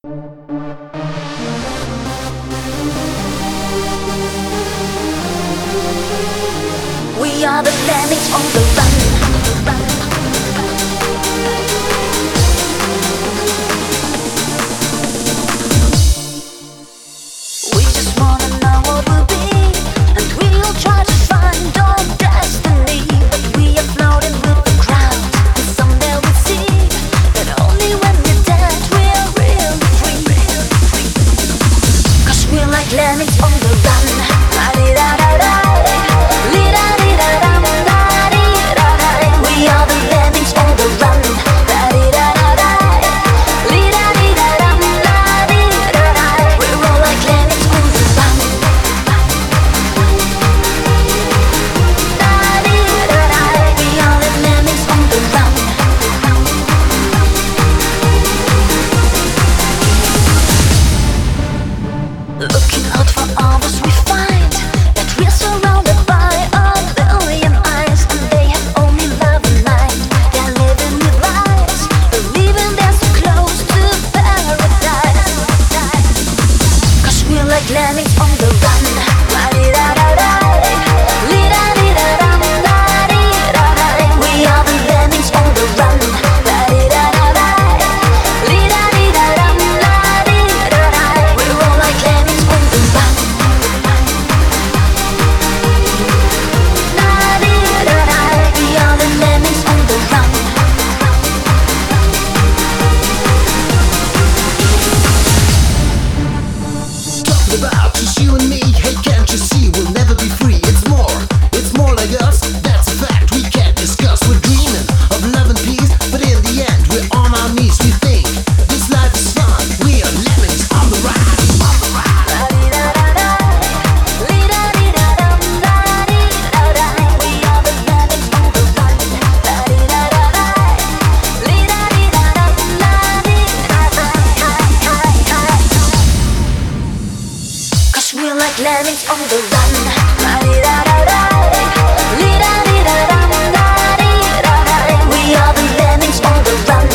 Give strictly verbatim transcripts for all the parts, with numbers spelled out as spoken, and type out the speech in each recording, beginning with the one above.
We are the lemmings on the run. We just wanna know what will be, and we'll try to find our destiny. But we are floating with the crowd, and someday we'll see that only when we're dead we're really free. Cause we're like lemmings on the run. La-di-da-da-da. We are the lemmings on the run. We're all like lemmings on the run. We are the lemmings on the run. Looking out for others we find that we're surrounded by a billion eyes, and they have only love in mind. They're living with lies, believing they're so close to paradise. Cause we're like lemmings on the run. We are the lemmings on the run. We're all like lemmings on the run. We are the lemmings on the run. Talking about just you and me. Hey, can't you see we'll never be free? It's more, it's more like us. That's a fact we can't discuss. We're dreaming of love and peace, but in the end we're on our knees. We think this life is fun. We are lemmings on the ride, on the ride. We are the lemmings on the run. Cause we're like lemmings on the run. We are the lemmings on the run.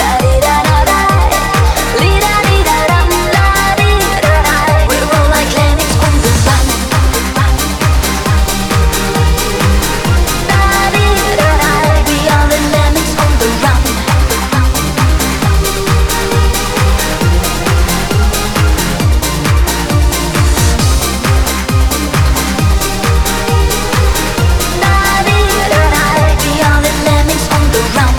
We're all like lemmings on the run. We are the lemmings on the run. We are the lemmings on the run.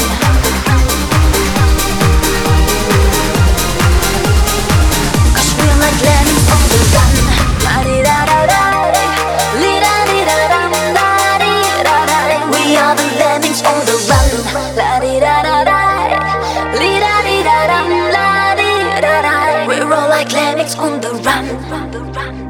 Cause we're like lemmings on the run. We are the lemmings on the run. We're all like lemmings on the run.